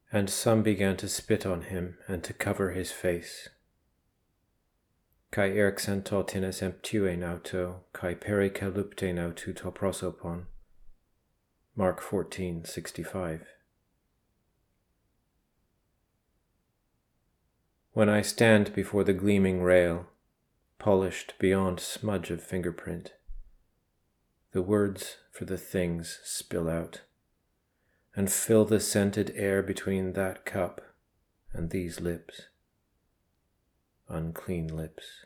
And some began to spit on him and to cover his face. Kai erxento tines emptuen auto, kai perikalupten autu to prosopon. Mark 14:65. When I stand before the gleaming rail, polished beyond smudge of fingerprint, the words for the things spill out and fill the scented air between that cup and these lips, unclean lips.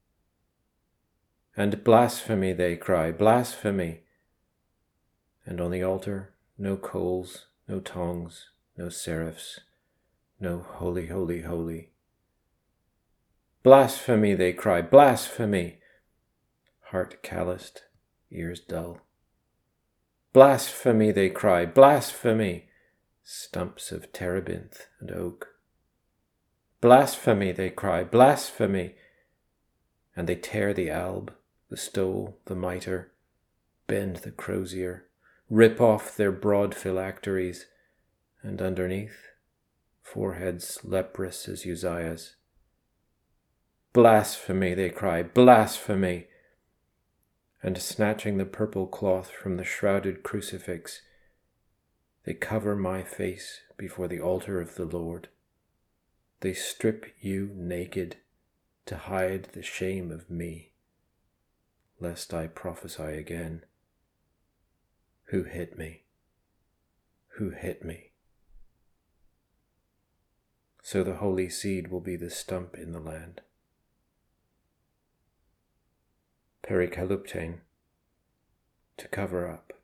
And blasphemy, they cry, blasphemy. And on the altar, no coals, no tongs, no seraphs, no holy, holy, holy. Blasphemy, they cry, blasphemy. Heart calloused, ears dull. Blasphemy, they cry, blasphemy. Stumps of terebinth and oak. Blasphemy, they cry, blasphemy. And they tear the alb, the stole, the mitre, bend the crozier, rip off their broad phylacteries, and underneath, foreheads leprous as Uzziah's. Blasphemy, they cry, blasphemy. And snatching the purple cloth from the shrouded crucifix, they cover my face before the altar of the Lord. They strip you naked to hide the shame of me, lest I prophesy again. Who hit me? Who hit me? So the holy seed will be the stump in the land. Perikaluptein, to cover up.